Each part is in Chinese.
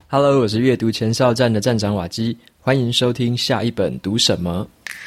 Hello， 我是阅读前哨站的站长瓦基，欢迎收听下一本读什么。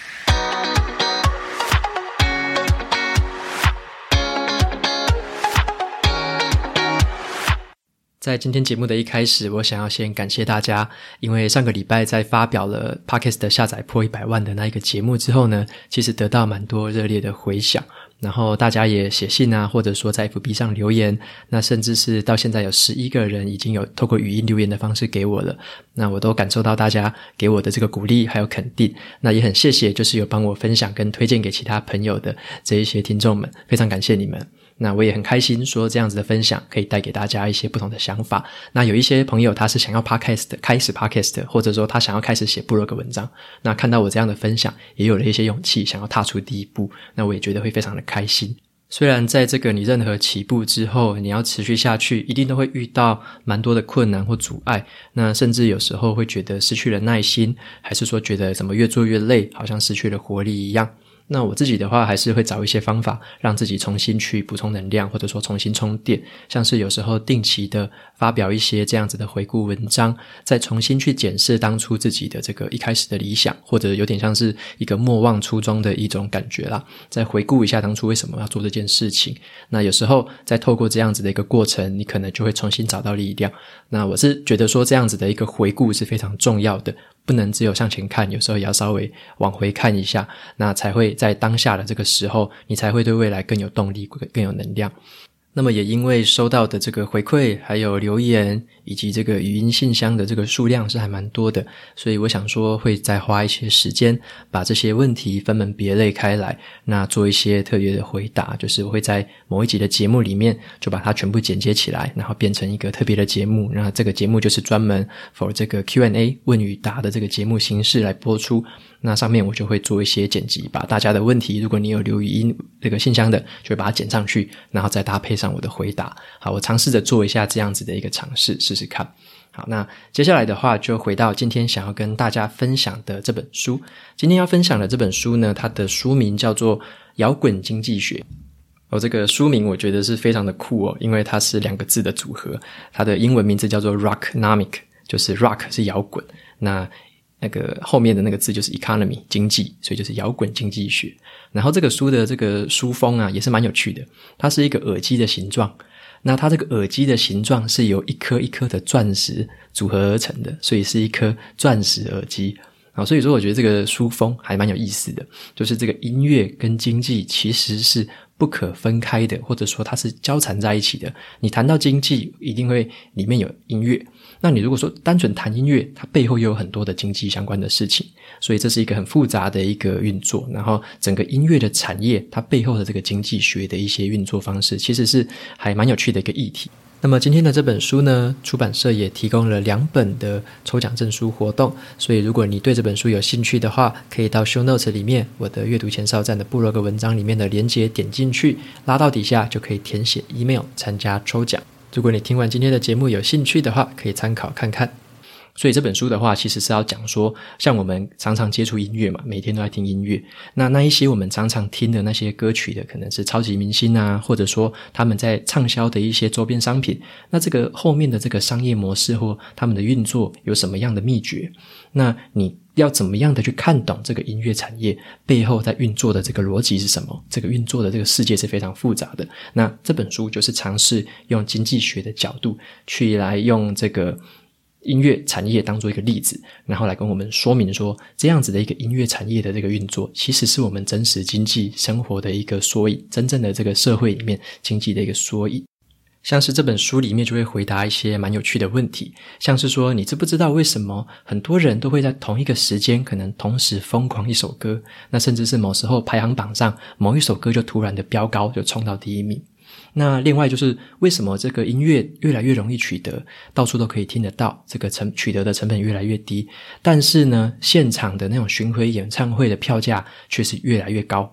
在今天节目的一开始，我想要先感谢大家，因为上个礼拜在发表了 Podcast 的下载破100万的那一个节目之后呢，其实得到蛮多热烈的回响，然后大家也写信啊，或者说在 FB 上留言，那甚至是到现在有11个人已经有透过语音留言的方式给我了，那我都感受到大家给我的这个鼓励还有肯定，那也很谢谢就是有帮我分享跟推荐给其他朋友的这一些听众们，非常感谢你们。那我也很开心说这样子的分享可以带给大家一些不同的想法，那有一些朋友他是想要 Podcast 开始 Podcast， 或者说他想要开始写部落格文章，那看到我这样的分享也有了一些勇气想要踏出第一步，那我也觉得会非常的开心。虽然在这个你任何起步之后你要持续下去一定都会遇到蛮多的困难或阻碍，那甚至有时候会觉得失去了耐心，还是说觉得怎么越做越累，好像失去了活力一样。那我自己的话还是会找一些方法让自己重新去补充能量，或者说重新充电，像是有时候定期的发表一些这样子的回顾文章，再重新去检视当初自己的这个一开始的理想，或者有点像是一个莫忘初衷的一种感觉啦，再回顾一下当初为什么要做这件事情，那有时候再透过这样子的一个过程，你可能就会重新找到力量。那我是觉得说这样子的一个回顾是非常重要的，不能只有向前看，有时候也要稍微往回看一下，那才会在当下的这个时候你才会对未来更有动力更有能量。那么也因为收到的这个回馈还有留言以及这个语音信箱的这个数量是还蛮多的，所以我想说会再花一些时间把这些问题分门别类开来，那做一些特别的回答，就是我会在某一集的节目里面就把它全部剪接起来，然后变成一个特别的节目，那这个节目就是专门 for 这个 Q&A 问与答的这个节目形式来播出，那上面我就会做一些剪辑，把大家的问题如果你有留语音这个信箱的就会把它剪上去，然后再搭配上我的回答。好，我尝试着做一下这样子的一个尝试试试看。好，那接下来的话就回到今天想要跟大家分享的这本书。今天要分享的这本书呢，它的书名叫做摇滚经济学。这个书名我觉得是非常的酷因为它是2个字的组合，它的英文名字叫做 Rocknomic， 就是 Rock 是摇滚，那个后面的那个字就是 economy 经济，所以就是摇滚经济学。然后这个书的这个书封啊也是蛮有趣的，它是一个耳机的形状，那它这个耳机的形状是由一颗一颗的钻石组合而成的，所以是一颗钻石耳机。所以说我觉得这个书封还蛮有意思的，就是这个音乐跟经济其实是不可分开的，或者说它是交缠在一起的。你谈到经济一定会里面有音乐，那你如果说单纯谈音乐，它背后又有很多的经济相关的事情，所以这是一个很复杂的一个运作。然后整个音乐的产业它背后的这个经济学的一些运作方式，其实是还蛮有趣的一个议题。那么今天的这本书呢，出版社也提供了2本的抽奖证书活动，所以如果你对这本书有兴趣的话，可以到 show notes 里面我的阅读前哨站的部落格文章里面的连结点进去，拉到底下就可以填写 email 参加抽奖。如果你听完今天的节目有兴趣的话，可以参考看看。所以这本书的话其实是要讲说，像我们常常接触音乐嘛，每天都在听音乐，那一些我们常常听的那些歌曲的可能是超级明星啊，或者说他们在畅销的一些周边商品，那这个后面的这个商业模式或他们的运作有什么样的秘诀，那你要怎么样的去看懂这个音乐产业背后在运作的这个逻辑是什么，这个运作的这个世界是非常复杂的。那这本书就是尝试用经济学的角度去来用这个音乐产业当做一个例子，然后来跟我们说明说这样子的一个音乐产业的这个运作其实是我们真实经济生活的一个缩影，真正的这个社会里面经济的一个缩影。像是这本书里面就会回答一些蛮有趣的问题，像是说你知不知道为什么很多人都会在同一个时间可能同时疯狂一首歌，那甚至是某时候排行榜上某一首歌就突然的飙高，就冲到第1名。那另外就是为什么这个音乐越来越容易取得，到处都可以听得到，这个取得的成本越来越低，但是呢现场的那种巡回演唱会的票价却是越来越高。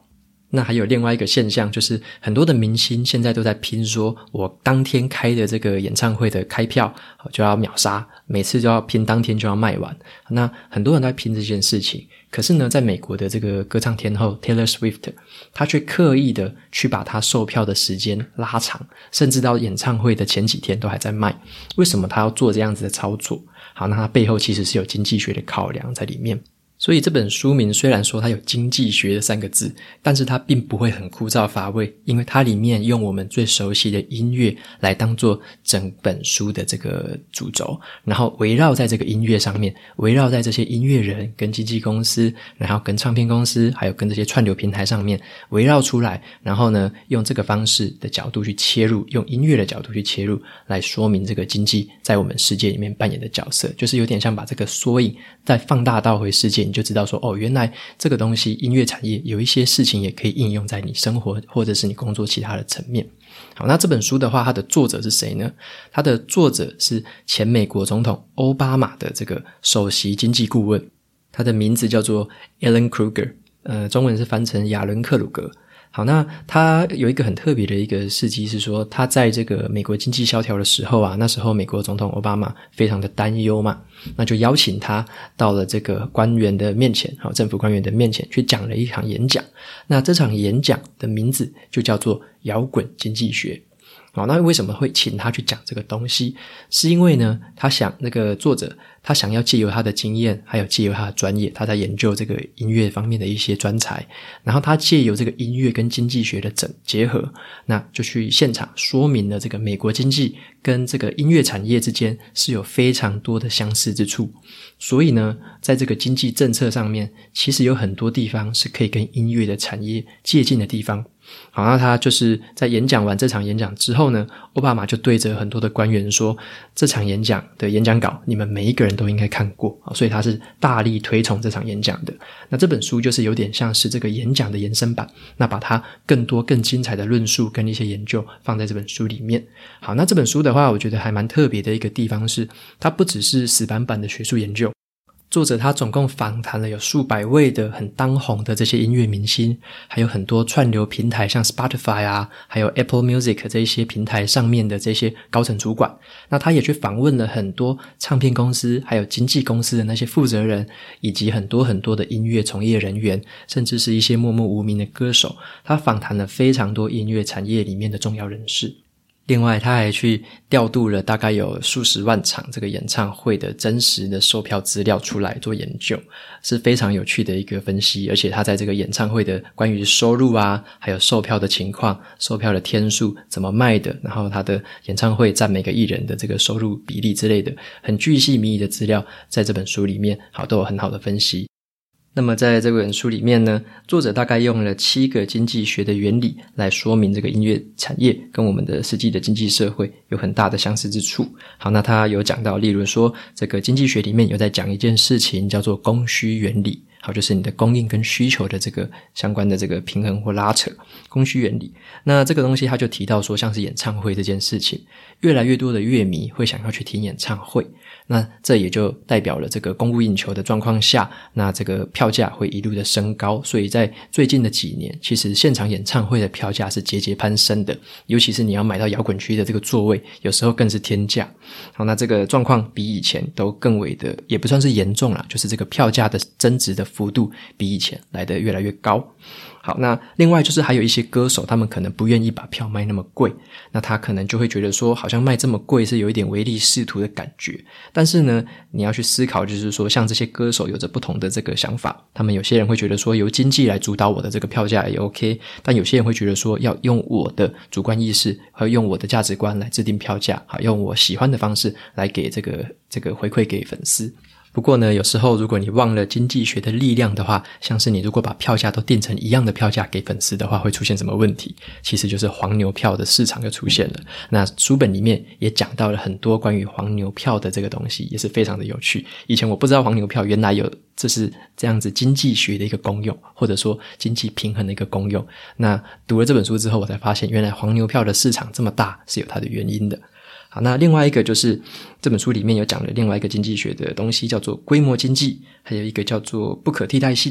那还有另外一个现象，就是很多的明星现在都在拼说我当天开的这个演唱会的开票就要秒杀，每次就要拼当天就要卖完。那很多人都在拼这件事情，可是呢在美国的这个歌唱天后 Taylor Swift， 她却刻意的去把她售票的时间拉长，甚至到演唱会的前几天都还在卖。为什么她要做这样子的操作？好，那它背后其实是有经济学的考量在里面。所以这本书名虽然说它有经济学的3个字，但是它并不会很枯燥乏味，因为它里面用我们最熟悉的音乐来当做整本书的这个主轴，然后围绕在这个音乐上面，围绕在这些音乐人跟经纪公司，然后跟唱片公司，还有跟这些串流平台上面围绕出来，然后呢用这个方式的角度去切入，用音乐的角度去切入，来说明这个经济在我们世界里面扮演的角色，就是有点像把这个缩影再放大到回世界，你就知道说原来这个东西音乐产业有一些事情也可以应用在你生活或者是你工作其他的层面。好，那这本书的话，它的作者是谁呢？它的作者是前美国总统奥巴马的这个首席经济顾问，他的名字叫做 Alan Krueger， 中文是翻成亚伦克鲁格。好，那他有一个很特别的一个事迹是说，他在这个美国经济萧条的时候啊，那时候美国总统奥巴马非常的担忧嘛，那就邀请他到了这个官员的面前，政府官员的面前去讲了一场演讲。那这场演讲的名字就叫做摇滚经济学。好，那为什么会请他去讲这个东西？是因为呢，那个作者他想要借由他的经验，还有借由他的专业，他在研究这个音乐方面的一些专才，然后他借由这个音乐跟经济学的结合，那就去现场说明了这个美国经济跟这个音乐产业之间是有非常多的相似之处。所以呢，在这个经济政策上面，其实有很多地方是可以跟音乐的产业接近的地方。好，那他就是在演讲完这场演讲之后呢，奥巴马就对着很多的官员说，这场演讲的演讲稿你们每一个人都应该看过，所以他是大力推崇这场演讲的。那这本书就是有点像是这个演讲的延伸版，那把它更多更精彩的论述跟一些研究放在这本书里面。好，那这本书的话，我觉得还蛮特别的一个地方是，它不只是死板板的学术研究，作者他总共访谈了有数百位的很当红的这些音乐明星，还有很多串流平台像 Spotify 啊，还有 Apple Music 这一些平台上面的这些高层主管。那他也去访问了很多唱片公司还有经纪公司的那些负责人，以及很多很多的音乐从业人员，甚至是一些默默无名的歌手。他访谈了非常多音乐产业里面的重要人士。另外他还去调度了大概有数十万场这个演唱会的真实的售票资料出来做研究，是非常有趣的一个分析。而且他在这个演唱会的关于收入啊，还有售票的情况，售票的天数怎么卖的，然后他的演唱会占每个艺人的这个收入比例之类的很巨细靡遗的资料，在这本书里面都有很好的分析。那么在这本书里面呢，作者大概用了7个经济学的原理来说明这个音乐产业跟我们的实际的经济社会有很大的相似之处。好，那他有讲到，例如说这个经济学里面有在讲一件事情叫做供需原理。好，就是你的供应跟需求的这个相关的这个平衡或拉扯，供需原理。那这个东西他就提到说，像是演唱会这件事情，越来越多的乐迷会想要去听演唱会，那这也就代表了这个供不应求的状况下，那这个票价会一路的升高。所以在最近的几年，其实现场演唱会的票价是节节攀升的，尤其是你要买到摇滚区的这个座位，有时候更是天价。好，那这个状况比以前都更为的，也不算是严重啦，就是这个票价的增值的幅度比以前来得越来越高。好，那另外就是还有一些歌手，他们可能不愿意把票卖那么贵，那他可能就会觉得说好像卖这么贵是有一点唯利是图的感觉。但是呢，你要去思考，就是说像这些歌手有着不同的这个想法，他们有些人会觉得说由经济来主导我的这个票价也 OK， 但有些人会觉得说要用我的主观意识和用我的价值观来制定票价，好，用我喜欢的方式来给这个回馈给粉丝。不过呢，有时候如果你忘了经济学的力量的话，像是你如果把票价都定成一样的票价给粉丝的话，会出现什么问题？其实就是黄牛票的市场就出现了。那书本里面也讲到了很多关于黄牛票的这个东西，也是非常的有趣。以前我不知道黄牛票原来有这是这样子经济学的一个功用，或者说经济平衡的一个功用。那读了这本书之后，我才发现原来黄牛票的市场这么大是有它的原因的。好，那另外一个就是这本书里面有讲了另外一个经济学的东西，叫做规模经济，还有一个叫做不可替代性。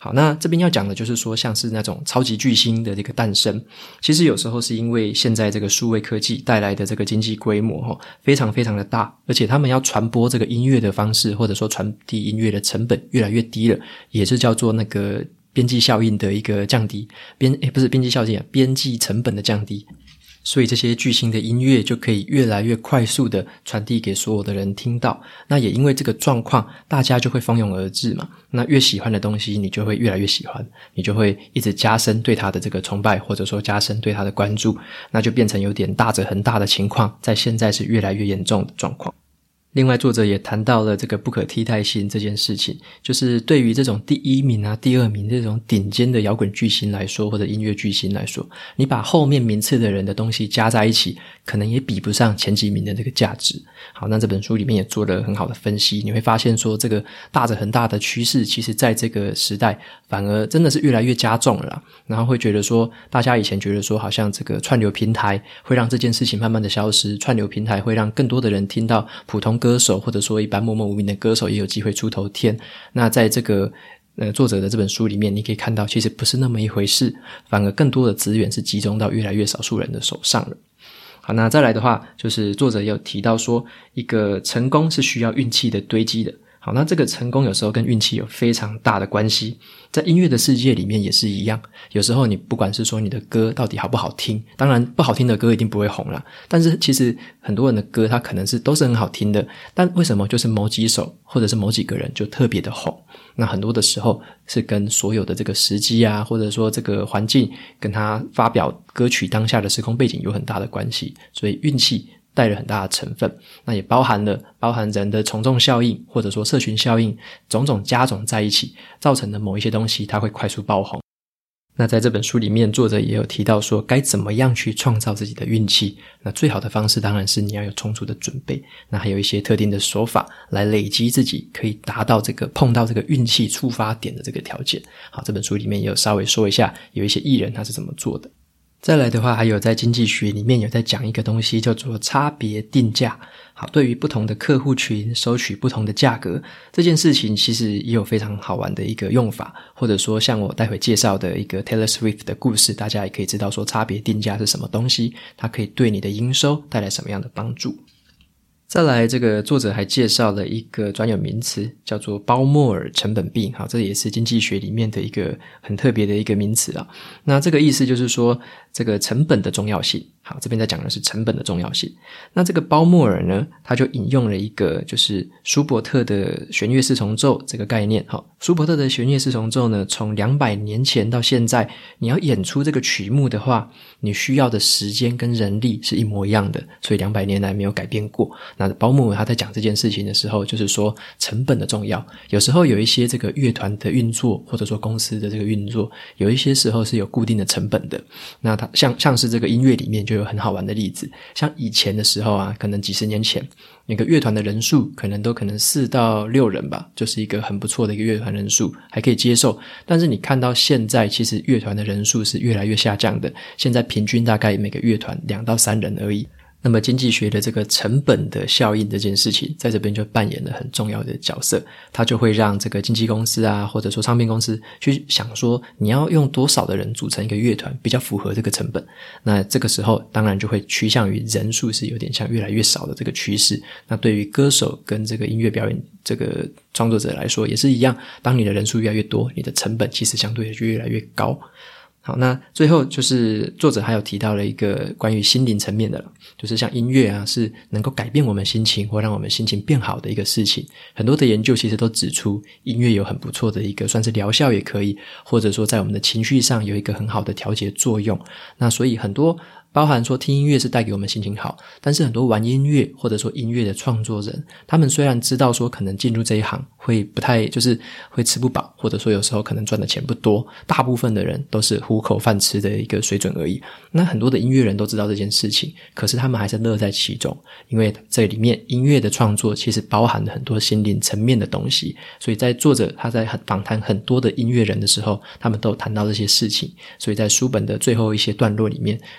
好，那这边要讲的就是说，像是那种超级巨星的这个诞生，其实有时候是因为现在这个数位科技带来的这个经济规模非常非常的大，而且他们要传播这个音乐的方式，或者说传递音乐的成本越来越低了，也是叫做那个边际效应的一个降低，不是边际效应，边际成本的降低。所以这些巨星的音乐就可以越来越快速的传递给所有的人听到，那也因为这个状况，大家就会蜂拥而至嘛，那越喜欢的东西你就会越来越喜欢，你就会一直加深对他的这个崇拜，或者说加深对他的关注，那就变成有点大者恒大的情况，在现在是越来越严重的状况。另外作者也谈到了这个不可替代性这件事情，就是对于这种第一名啊第二名这种顶尖的摇滚巨星来说，或者音乐巨星来说，你把后面名次的人的东西加在一起，可能也比不上前几名的这个价值。好，那这本书里面也做了很好的分析，你会发现说这个大者恒大的趋势，其实在这个时代反而真的是越来越加重了啦，然后会觉得说大家以前觉得说好像这个串流平台会让这件事情慢慢的消失，串流平台会让更多的人听到普通歌手，或者说一般默默无名的歌手也有机会出头天。那在这个作者的这本书里面，你可以看到其实不是那么一回事，反而更多的资源是集中到越来越少数人的手上了。好，那再来的话，就是作者也有提到说，一个成功是需要运气的堆积的。好，那这个成功有时候跟运气有非常大的关系，在音乐的世界里面也是一样，有时候你不管是说你的歌到底好不好听，当然不好听的歌一定不会红啦，但是其实很多人的歌它可能是都是很好听的，但为什么就是某几首或者是某几个人就特别的红，那很多的时候是跟所有的这个时机啊，或者说这个环境跟他发表歌曲当下的时空背景有很大的关系，所以运气带了很大的成分，那也包含人的从众效应，或者说社群效应，种种加总在一起，造成的某一些东西它会快速爆红。那在这本书里面，作者也有提到说该怎么样去创造自己的运气，那最好的方式当然是你要有充足的准备，那还有一些特定的手法来累积自己可以达到这个碰到这个运气触发点的这个条件。好，这本书里面也有稍微说一下有一些艺人他是怎么做的。再来的话，还有在经济学里面有在讲一个东西叫做差别定价。好，对于不同的客户群收取不同的价格，这件事情其实也有非常好玩的一个用法，或者说像我待会介绍的一个 Taylor Swift 的故事，大家也可以知道说差别定价是什么东西，它可以对你的营收带来什么样的帮助。再来，这个作者还介绍了一个专有名词叫做包默尔成本病。好，这也是经济学里面的一个很特别的一个名词啊。那这个意思就是说这个成本的重要性。好，这边在讲的是成本的重要性。那这个包默尔呢，他就引用了一个就是舒伯特的弦乐四重奏这个概念。好，舒伯特的弦乐四重奏呢，从200年前到现在，你要演出这个曲目的话，你需要的时间跟人力是一模一样的，所以200年来没有改变过。那包默尔他在讲这件事情的时候，就是说成本的重要。有时候有一些这个乐团的运作，或者说公司的这个运作，有一些时候是有固定的成本的。那它像是这个音乐里面就有很好玩的例子，像以前的时候啊，可能几十年前，那个乐团的人数可能4到6人吧，就是一个很不错的一个乐团人数，还可以接受。但是你看到现在，其实乐团的人数是越来越下降的，现在平均大概每个乐团2到3人而已。那么经济学的这个成本的效应这件事情，在这边就扮演了很重要的角色，它就会让这个经纪公司啊，或者说唱片公司去想说，你要用多少的人组成一个乐团比较符合这个成本。那这个时候当然就会趋向于人数是有点像越来越少的这个趋势。那对于歌手跟这个音乐表演这个创作者来说也是一样，当你的人数越来越多，你的成本其实相对就越来越高。好，那最后就是作者还有提到了一个关于心灵层面的了，就是像音乐啊，是能够改变我们心情或让我们心情变好的一个事情。很多的研究其实都指出，音乐有很不错的一个算是疗效也可以，或者说在我们的情绪上有一个很好的调节作用。那所以很多包含说听音乐是带给我们心情好，但是很多玩音乐或者说音乐的创作人，他们虽然知道说可能进入这一行会不太就是会吃不饱，或者说有时候可能赚的钱不多，大部分的人都是糊口饭吃的一个水准而已。那很多的音乐人都知道这件事情，可是他们还是乐在其中，因为这里面音乐的创作其实包含了很多心灵层面的东西，所以在作者他在访谈很多的音乐人的时候，他们都有谈到这些事情，所以在书本的最后一些段落里面都有提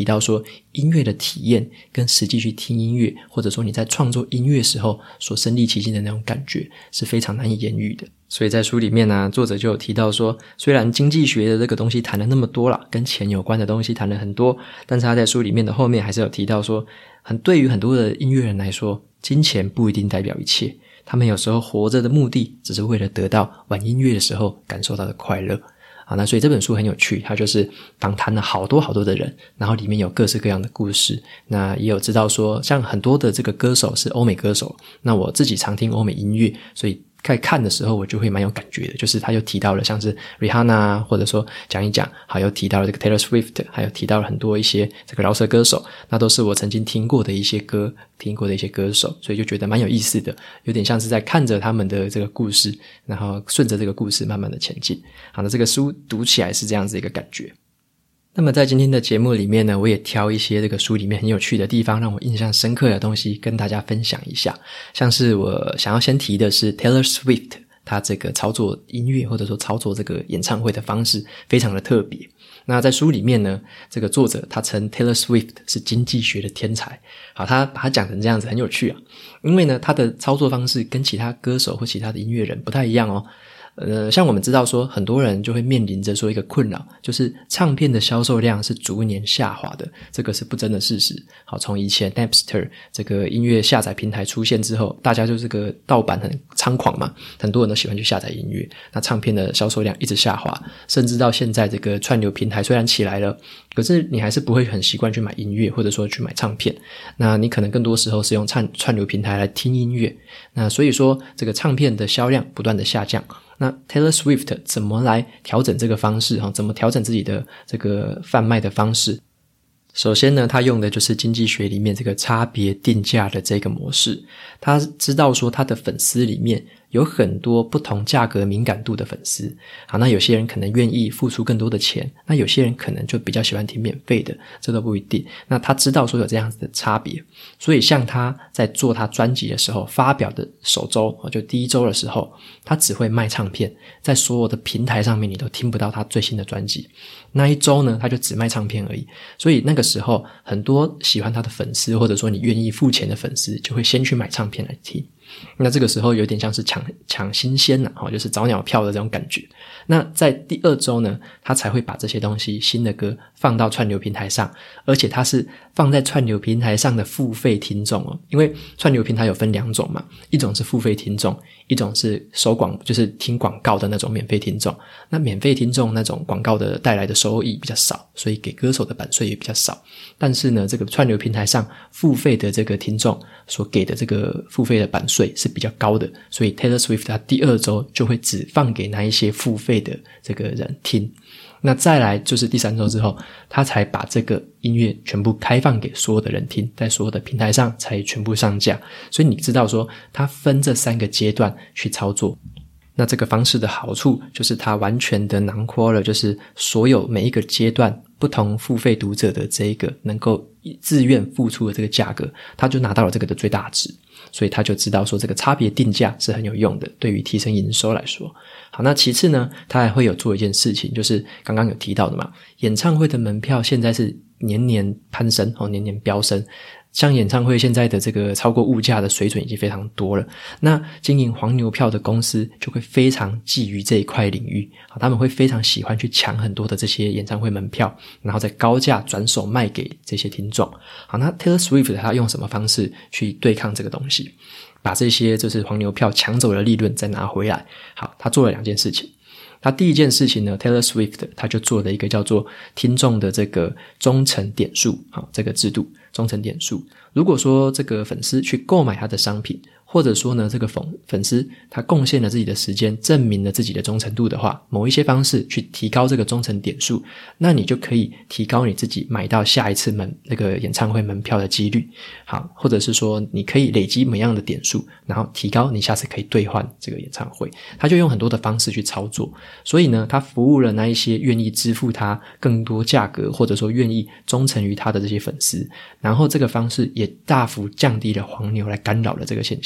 提到说音乐的体验跟实际去听音乐，或者说你在创作音乐时候所身临其境的那种感觉是非常难以言喻的。所以在书里面呢，作者就有提到说，虽然经济学的这个东西谈了那么多啦，跟钱有关的东西谈了很多，但是他在书里面的后面还是有提到说，对于很多的音乐人来说，金钱不一定代表一切，他们有时候活着的目的只是为了得到玩音乐的时候感受到的快乐。好，那所以这本书很有趣，它就是访谈了好多好多的人，然后里面有各式各样的故事。那也有知道说，像很多的这个歌手是欧美歌手，那我自己常听欧美音乐，所以在看的时候我就会蛮有感觉的，就是他又提到了像是 Rihanna 或者说讲一讲，还有提到了这个 Taylor Swift， 还有提到了很多一些这个饶舌歌手，那都是我曾经听过的一些歌，听过的一些歌手，所以就觉得蛮有意思的，有点像是在看着他们的这个故事，然后顺着这个故事慢慢的前进。好，那这个书读起来是这样子一个感觉。那么在今天的节目里面呢，我也挑一些这个书里面很有趣的地方，让我印象深刻的东西跟大家分享一下。像是我想要先提的是 Taylor Swift， 他这个操作音乐或者说操作这个演唱会的方式非常的特别。那在书里面呢，这个作者他称 Taylor Swift 是经济学的天才。好，他把它讲成这样子很有趣啊，因为呢他的操作方式跟其他歌手或其他的音乐人不太一样哦。像我们知道说，很多人就会面临着说一个困扰，就是唱片的销售量是逐年下滑的，这个是不争的事实。好，从以前 Napster 这个音乐下载平台出现之后，大家就这个盗版很猖狂嘛，很多人都喜欢去下载音乐，那唱片的销售量一直下滑，甚至到现在这个串流平台虽然起来了，可是你还是不会很习惯去买音乐，或者说去买唱片，那你可能更多时候是用串流平台来听音乐，那所以说这个唱片的销量不断的下降。那 Taylor Swift 怎么来调整这个方式，怎么调整自己的这个贩卖的方式？首先呢，他用的就是经济学里面这个差别定价的这个模式。他知道说他的粉丝里面有很多不同价格敏感度的粉丝。好，那有些人可能愿意付出更多的钱，那有些人可能就比较喜欢听免费的，这都不一定。那他知道说有这样子的差别，所以像他在做他专辑的时候，发表的首周，就第一周的时候，他只会卖唱片，在所有的平台上面你都听不到他最新的专辑。那一周呢，他就只卖唱片而已。所以那个时候很多喜欢他的粉丝，或者说你愿意付钱的粉丝，就会先去买唱片来听。那这个时候有点像是抢新鲜就是早鸟票的这种感觉。那在第二周呢，他才会把这些东西新的歌放到串流平台上，而且他是放在串流平台上的付费听众因为串流平台有分两种嘛，一种是付费听众，一种是就是听广告的那种免费听众。那免费听众那种广告的带来的收益比较少，所以给歌手的版税也比较少。但是呢，这个串流平台上付费的这个听众所给的这个付费的版税是比较高的，所以 Taylor Swift 他第二周就会只放给那一些付费的这个人听。那再来就是第三周之后，他才把这个音乐全部开放给所有的人听，在所有的平台上才全部上架。所以你知道说他分这三个阶段去操作。那这个方式的好处就是它完全的囊括了，就是所有每一个阶段不同付费读者的这一个能够自愿付出的这个价格，他就拿到了这个的最大值。所以他就知道说这个差别定价是很有用的，对于提升营收来说。好，那其次呢，他还会有做一件事情，就是刚刚有提到的嘛，演唱会的门票现在是年年攀升年年飙升。像演唱会现在的这个超过物价的水准已经非常多了，那经营黄牛票的公司就会非常觊觎这一块领域，他们会非常喜欢去抢很多的这些演唱会门票，然后再高价转手卖给这些听众。好，那 Taylor Swift 他用什么方式去对抗这个东西，把这些就是黄牛票抢走的利润再拿回来？好，他做了两件事情。他第一件事情呢， Taylor Swift 他就做了一个叫做听众的这个忠诚点数这个制度，忠诚点数。如果说这个粉丝去购买他的商品，或者说呢这个粉丝他贡献了自己的时间，证明了自己的忠诚度的话，某一些方式去提高这个忠诚点数，那你就可以提高你自己买到下一次那个演唱会门票的几率。好，或者是说你可以累积某样的点数，然后提高你下次可以兑换这个演唱会。他就用很多的方式去操作，所以呢他服务了那一些愿意支付他更多价格，或者说愿意忠诚于他的这些粉丝，然后这个方式也大幅降低了黄牛来干扰的这个现象。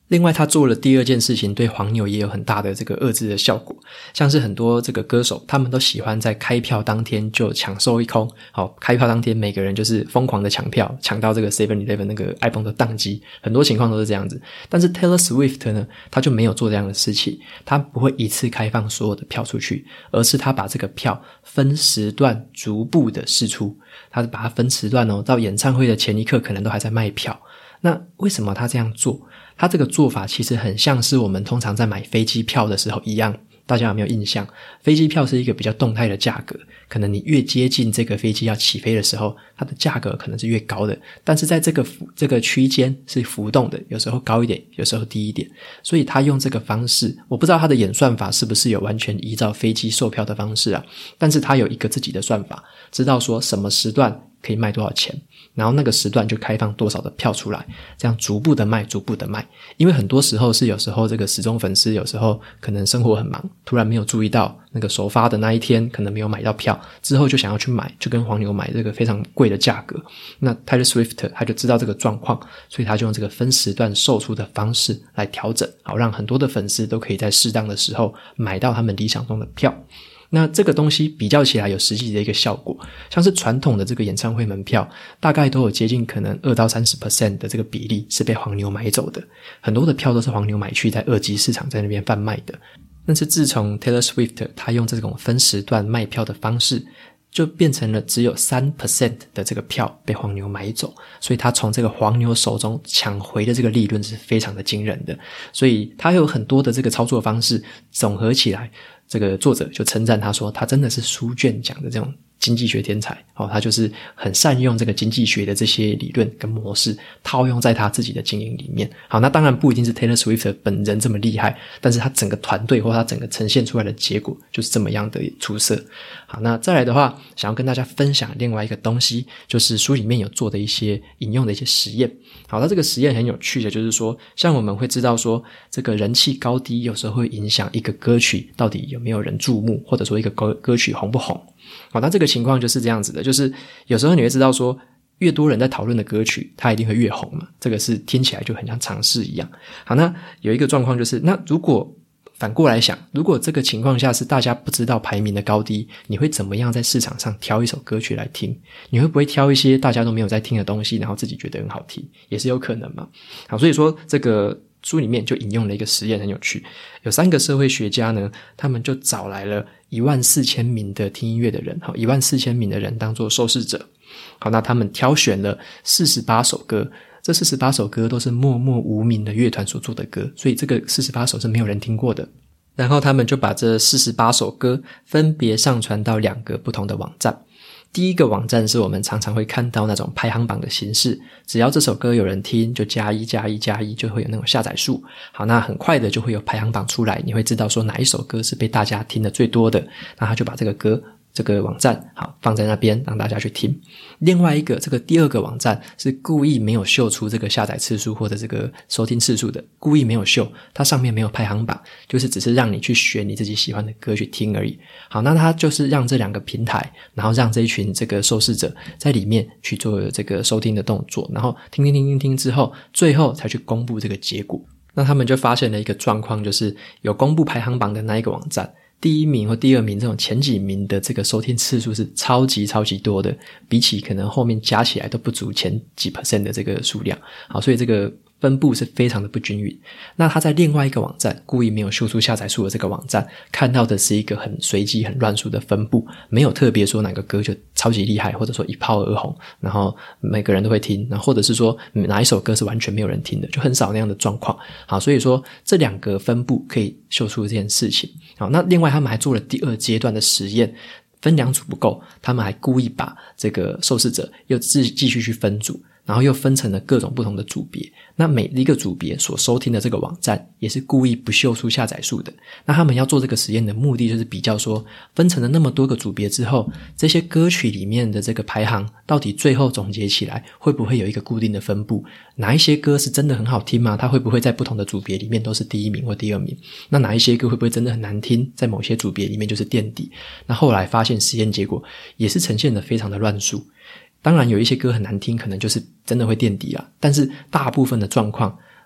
另外他做了第二件事情，对黄牛也有很大的这个遏制的效果，像是很多这个歌手他们都喜欢在开票当天就抢售一空，好，开票当天每个人就是疯狂的抢票，抢到这个 7-Eleven 那个 iPhone 都宕机，很多情况都是这样子。但是 Taylor Swift 呢，他就没有做这样的事情，他不会一次开放所有的票出去，而是他把这个票分时段逐步的释出，他把它分时段到演唱会的前一刻可能都还在卖票。那为什么他这样做？他这个做法其实很像是我们通常在买飞机票的时候一样，大家有没有印象？飞机票是一个比较动态的价格，可能你越接近这个飞机要起飞的时候，它的价格可能是越高的，但是在这个区间是浮动的，有时候高一点，有时候低一点。所以他用这个方式，我不知道他的演算法是不是有完全依照飞机售票的方式啊，但是他有一个自己的算法，知道说什么时段可以卖多少钱，然后那个时段就开放多少的票出来，这样逐步的卖，逐步的卖。因为很多时候是有时候这个死忠粉丝有时候可能生活很忙，突然没有注意到那个首发的那一天可能没有买到票，之后就想要去买，就跟黄牛买这个非常贵的价格。那 Taylor Swift 他就知道这个状况，所以他就用这个分时段售出的方式来调整，好让很多的粉丝都可以在适当的时候买到他们理想中的票。那这个东西比较起来有实际的一个效果，像是传统的这个演唱会门票大概都有接近可能2到30% 的这个比例是被黄牛买走的，很多的票都是黄牛买去在二级市场在那边贩卖的。但是自从 Taylor Swift 他用这种分时段卖票的方式，就变成了只有 3% 的这个票被黄牛买走，所以他从这个黄牛手中抢回的这个利润是非常的惊人的。所以他有很多的这个操作方式总合起来，这个作者就称赞他说他真的是书卷奖的这种经济学天才，他就是很善用这个经济学的这些理论跟模式套用在他自己的经营里面。好，那当然不一定是 Taylor Swift 本人这么厉害，但是他整个团队或他整个呈现出来的结果就是这么样的出色。好，那再来的话，想要跟大家分享另外一个东西，就是书里面有做的一些引用的一些实验。好，那这个实验很有趣的，就是说像我们会知道说这个人气高低有时候会影响一个歌曲到底有没有人注目，或者说一个歌曲红不红。好，那这个情况就是这样子的，就是有时候你会知道说越多人在讨论的歌曲它一定会越红嘛，这个是听起来就很像常识一样。好，那有一个状况就是，那如果反过来想，如果这个情况下是大家不知道排名的高低，你会怎么样在市场上挑一首歌曲来听？你会不会挑一些大家都没有在听的东西，然后自己觉得很好听？也是有可能嘛。好，所以说这个书里面就引用了一个实验，很有趣。有3个社会学家呢，他们就找来了14000名的听音乐的人，14000名的人当作受试者。好，那他们挑选了48首歌，这48首歌都是默默无名的乐团所做的歌，所以这个48首是没有人听过的。然后他们就把这48首歌分别上传到2个不同的网站。第一个网站是我们常常会看到那种排行榜的形式，只要这首歌有人听就加1加1加1，就会有那种下载数。好，那很快的就会有排行榜出来，你会知道说哪一首歌是被大家听的最多的，那他就把这个网站好放在那边让大家去听。另外一个这个第2个网站是故意没有秀出这个下载次数或者这个收听次数的，故意没有秀，它上面没有排行榜，就是只是让你去选你自己喜欢的歌去听而已。好，那它就是让这2个平台，然后让这一群这个受试者在里面去做这个收听的动作，然后听之后，最后才去公布这个结果。那他们就发现了一个状况，就是有公布排行榜的那一个网站，第1名或第2名这种前几名的这个收听次数是超级多的，比起可能后面加起来都不足前几%的这个数量。好，所以这个分布是非常的不均匀。那他在另外一个网站故意没有秀出下载数的这个网站，看到的是一个很随机很乱数的分布，没有特别说哪个歌就超级厉害，或者说一炮而红，然后每个人都会听，然后或者是说哪一首歌是完全没有人听的，就很少那样的状况。好，所以说这2个分布可以秀出这件事情。好，那另外他们还做了第2阶段的实验，分2组不够，他们还故意把这个受试者又继续去分组，然后又分成了各种不同的组别。那每一个组别所收听的这个网站也是故意不秀出下载数的。那他们要做这个实验的目的就是比较说，分成了那么多个组别之后，这些歌曲里面的这个排行到底最后总结起来会不会有一个固定的分布，哪一些歌是真的很好听吗？它会不会在不同的组别里面都是第1名或第2名？那哪一些歌会不会真的很难听，在某些组别里面就是垫底？那后来发现实验结果也是呈现得非常的乱数。当然有一些歌很难听，可能就是真的会垫底啦，但是大部分的状况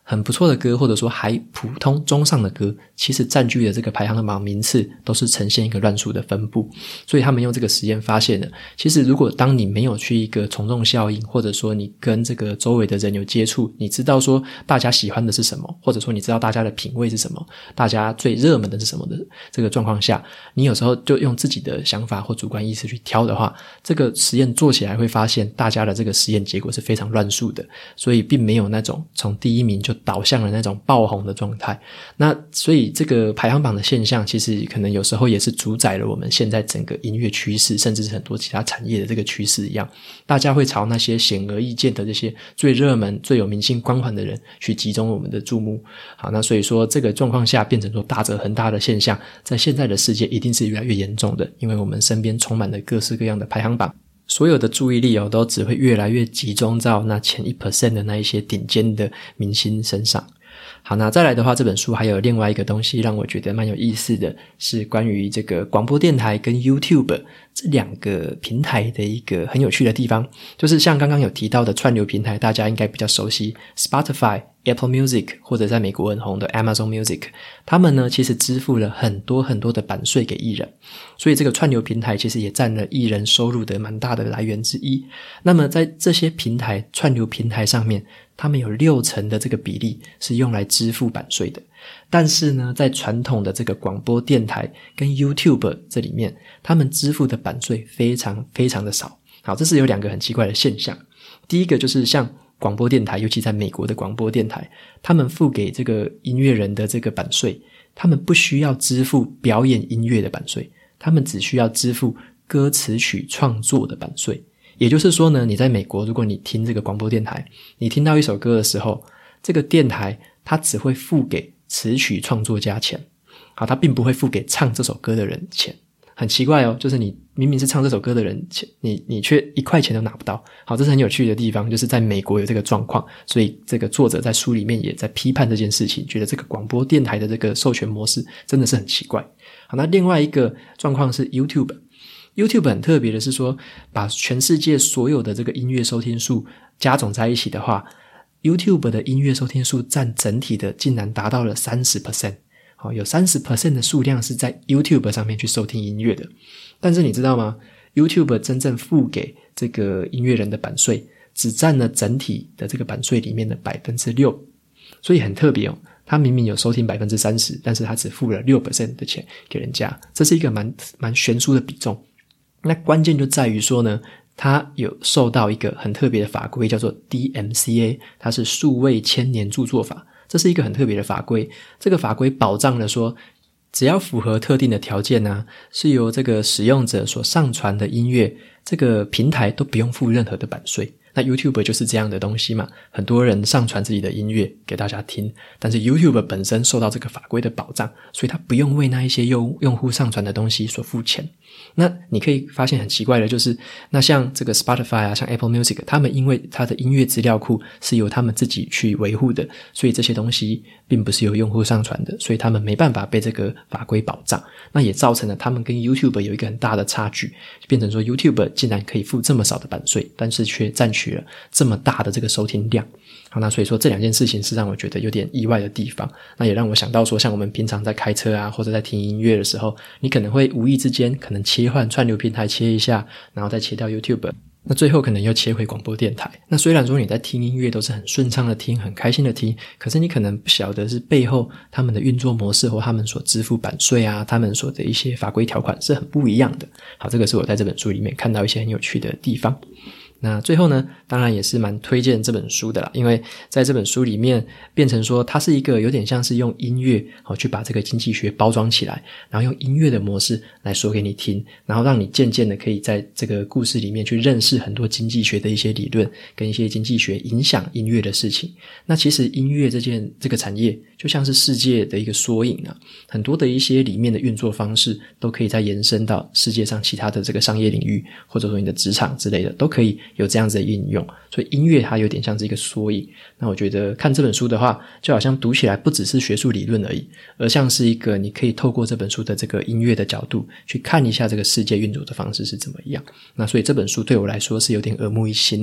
很不错的歌，或者说还普通中上的歌，其实占据的这个排行榜名次都是呈现一个乱数的分布。所以他们用这个实验发现了，其实如果当你没有去一个从众效应，或者说你跟这个周围的人有接触，你知道说大家喜欢的是什么，或者说你知道大家的品味是什么，大家最热门的是什么的这个状况下，你有时候就用自己的想法或主观意识去挑的话，这个实验做起来会发现大家的这个实验结果是非常乱数的，所以并没有那种从第一名就导向了那种爆红的状态。那所以这个排行榜的现象其实可能有时候也是主宰了我们现在整个音乐趋势，甚至是很多其他产业的这个趋势一样，大家会朝那些显而易见的这些最热门最有明星光环的人去集中我们的注目。好，那所以说这个状况下变成说大者恒大的现象，在现在的世界一定是越来越严重的，因为我们身边充满了各式各样的排行榜，所有的注意力都只会越来越集中到那前 1% 的那一些顶尖的明星身上。好，那再来的话，这本书还有另外一个东西让我觉得蛮有意思的，是关于这个广播电台跟 YouTube 这两个平台的一个很有趣的地方。就是像刚刚有提到的串流平台，大家应该比较熟悉 Spotify、Apple Music 或者在美国很红的 Amazon Music， 他们呢其实支付了很多很多的版税给艺人，所以这个串流平台其实也占了艺人收入的蛮大的来源之一。那么在这些平台串流平台上面，他们有60%的这个比例是用来支付版税的，但是呢在传统的这个广播电台跟 YouTube 这里面，他们支付的版税非常非常的少。好，这是有两个很奇怪的现象。第一个就是像广播电台，尤其在美国的广播电台，他们付给这个音乐人的这个版税，他们不需要支付表演音乐的版税，他们只需要支付歌词曲创作的版税。也就是说呢，你在美国如果你听这个广播电台，你听到一首歌的时候，这个电台它只会付给词曲创作家钱，好，它并不会付给唱这首歌的人钱。很奇怪就是你明明是唱这首歌的人钱，你却1块钱都拿不到。好，这是很有趣的地方，就是在美国有这个状况，所以这个作者在书里面也在批判这件事情，觉得这个广播电台的这个授权模式真的是很奇怪。好，那另外一个状况是 YouTube 很特别的是说，把全世界所有的这个音乐收听数加总在一起的话， YouTube 的音乐收听数占整体的竟然达到了 30%。 好，有 30% 的数量是在 YouTube 上面去收听音乐的。但是你知道吗？ YouTube 真正付给这个音乐人的版税只占了整体的这个版税里面的 6%， 所以很特别他明明有收听 30%， 但是他只付了 6% 的钱给人家，这是一个蛮悬殊的比重。那关键就在于说呢，它有受到一个很特别的法规，叫做 DMCA， 它是数位千年著作法，这是一个很特别的法规。这个法规保障了说，只要符合特定的条件是由这个使用者所上传的音乐，这个平台都不用付任何的版税。那 YouTube 就是这样的东西嘛，很多人上传自己的音乐给大家听，但是 YouTube 本身受到这个法规的保障，所以它不用为那一些用户上传的东西所付钱。那你可以发现很奇怪的就是，那像这个 Spotify 像 Apple Music， 他们因为它的音乐资料库是由他们自己去维护的，所以这些东西并不是由用户上传的，所以他们没办法被这个法规保障。那也造成了他们跟 YouTube 有一个很大的差距，变成说 YouTube 竟然可以付这么少的版税，但是却占取了这么大的这个收听量。好，那所以说这两件事情是让我觉得有点意外的地方。那也让我想到说，像我们平常在开车或者在听音乐的时候，你可能会无意之间可能切换串流平台切一下，然后再切到 YouTube， 那最后可能又切回广播电台。那虽然说你在听音乐都是很顺畅的听，很开心的听，可是你可能不晓得是背后他们的运作模式或他们所支付版税他们所的一些法规条款是很不一样的。好，这个是我在这本书里面看到一些很有趣的地方。那最后呢，当然也是蛮推荐这本书的啦，因为在这本书里面变成说它是一个有点像是用音乐去把这个经济学包装起来，然后用音乐的模式来说给你听，然后让你渐渐的可以在这个故事里面去认识很多经济学的一些理论跟一些经济学影响音乐的事情。那其实音乐这个产业就像是世界的一个缩影很多的一些里面的运作方式都可以再延伸到世界上其他的这个商业领域，或者说你的职场之类的都可以有这样子的应用。所以音乐它有点像是一个缩影。那我觉得看这本书的话，就好像读起来不只是学术理论而已，而像是一个你可以透过这本书的这个音乐的角度去看一下这个世界运作的方式是怎么样。那所以这本书对我来说是有点耳目一新的。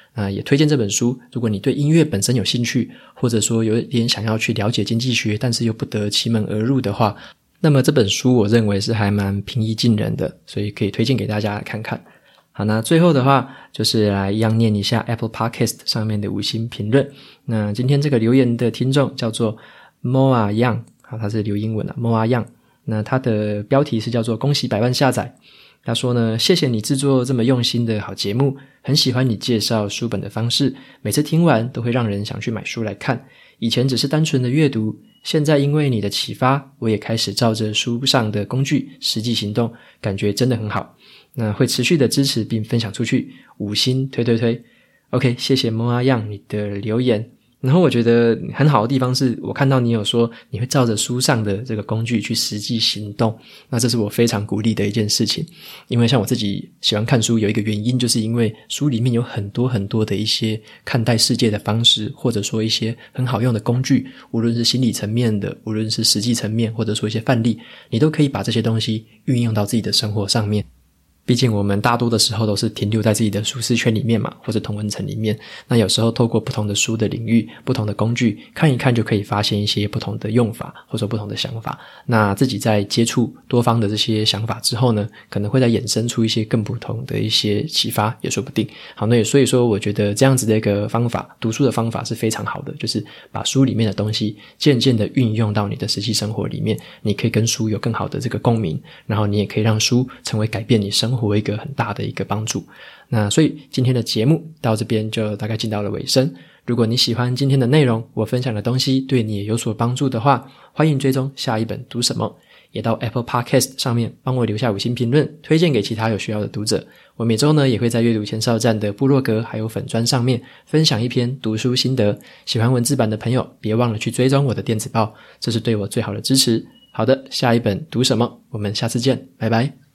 也推荐这本书，如果你对音乐本身有兴趣，或者说有点想要去了解经济学，但是又不得其门而入的话，那么这本书我认为是还蛮平易近人的，所以可以推荐给大家来看看。好，那最后的话就是来一样念一下 Apple Podcast 上面的5星评论。那今天这个留言的听众叫做 Moa Yang， 好，他是留英文Moa Yang， 那他的标题是叫做恭喜100万下载。他说呢，谢谢你制作这么用心的好节目，很喜欢你介绍书本的方式，每次听完都会让人想去买书来看。以前只是单纯的阅读，现在因为你的启发，我也开始照着书上的工具实际行动，感觉真的很好。那会持续的支持并分享出去，5星推推推。 OK， 谢谢摩阿样你的留言。然后我觉得很好的地方是，我看到你有说你会照着书上的这个工具去实际行动，那这是我非常鼓励的一件事情。因为像我自己喜欢看书，有一个原因就是因为书里面有很多很多的一些看待世界的方式，或者说一些很好用的工具，无论是心理层面的，无论是实际层面，或者说一些范例，你都可以把这些东西运用到自己的生活上面。毕竟我们大多的时候都是停留在自己的舒适圈里面嘛，或者同温层里面，那有时候透过不同的书的领域，不同的工具看一看，就可以发现一些不同的用法或者不同的想法。那自己在接触多方的这些想法之后呢，可能会再衍生出一些更不同的一些启发也说不定。好，那也所以说我觉得这样子的一个方法，读书的方法是非常好的，就是把书里面的东西渐渐的运用到你的实际生活里面，你可以跟书有更好的这个共鸣，然后你也可以让书成为改变你生活一个很大的一个帮助。那所以今天的节目到这边就大概进到了尾声。如果你喜欢今天的内容，我分享的东西对你也有所帮助的话，欢迎追踪下一本读什么，也到 Apple Podcast 上面帮我留下5星评论，推荐给其他有需要的读者。我每周呢也会在阅读前哨站的部落格还有粉专上面分享一篇读书心得，喜欢文字版的朋友别忘了去追踪我的电子报，这是对我最好的支持。好的，下一本读什么，我们下次见，拜拜。